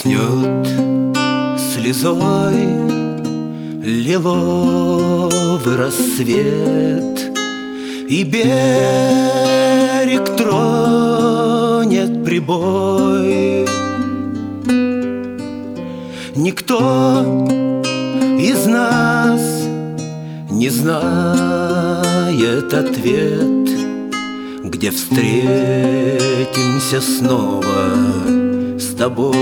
Блеснет слезой лиловый рассвет, и берег тронет прибой. Никто из нас не знает ответ, где встретимся снова с тобой.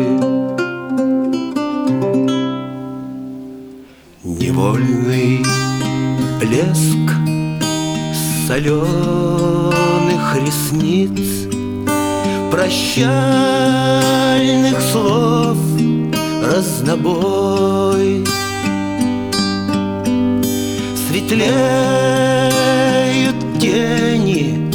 Невольный блеск соленых ресниц, прощальных слов разнобой. Светлеют тени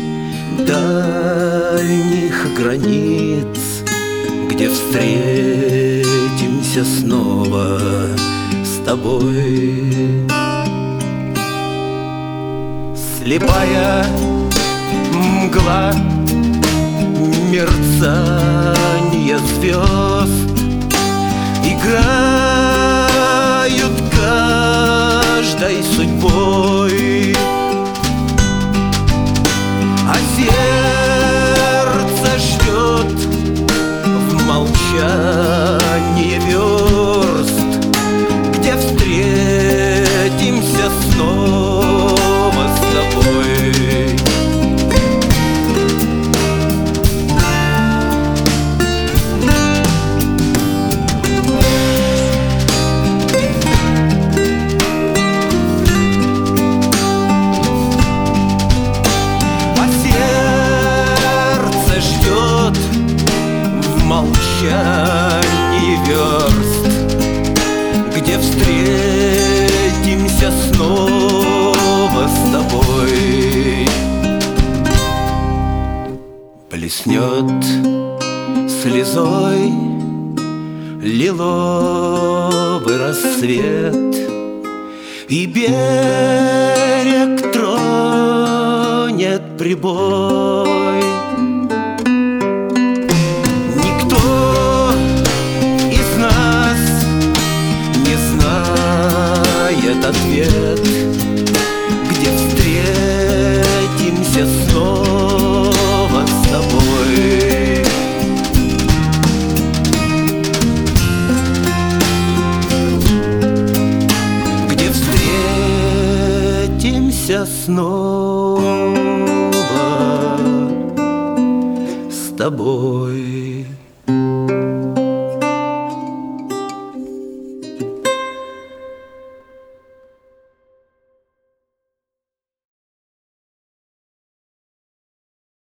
дальних границ, где встретимся снова с тобой. Слепая мгла, мерцанье звезд играют каждой судьбой, а сердце ждет в молчании верст, где встретимся снова с тобой. Молчании верст, где встретимся снова с тобой. Блеснет слезой лиловый рассвет, и берег тронет прибой. Ответ, где встретимся снова с тобой. Где встретимся снова с тобой.